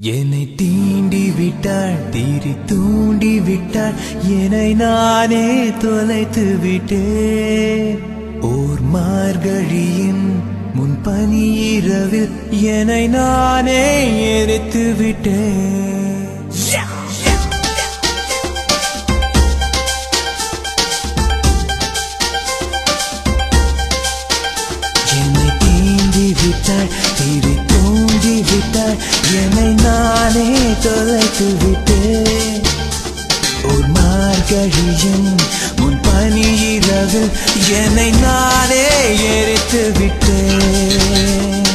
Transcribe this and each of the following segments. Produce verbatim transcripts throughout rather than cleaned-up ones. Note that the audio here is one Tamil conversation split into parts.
என்னை தீண்டி விட்டாள், தீரி தூண்டி விட்டாள், என்னை நானே தொலைத்து விட்டேன். ஓர் மார்கழியின் முன் பனி இரவில் என்னை நானே எரித்து விட்டேன். என்னை தீண்டி விட்டாள், தீரி தூண்டி விட்டாள், என்னை நானே தொலைத்து விட்டேன். ஒரு மார்கழியின் முன் பனி இரவில் என்னை நானே எரித்து விட்டேன்.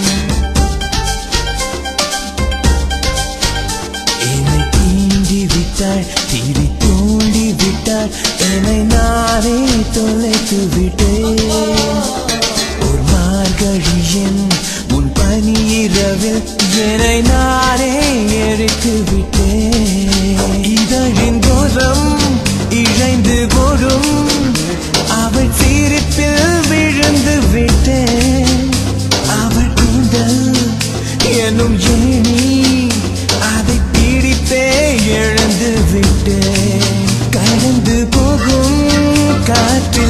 என்னை தீண்டி விட்டாள், தீரி தூண்டி விட்டாள், என்னை நானே தொலைத்து விட்டேன். ஒரு மார்கழியின் முன் பனி இரவில் என்னை நானே எரித்து விட்டேன். இதழின் தோறும் இழைந்து போடும் அவள் சிரிப்பில் விழுந்து விட்டேன். அவள் கூந்தல் எனும் ஏணி அதை பிடித்தே எழுந்து விட்டேன். கடந்து போகும் காற்றில்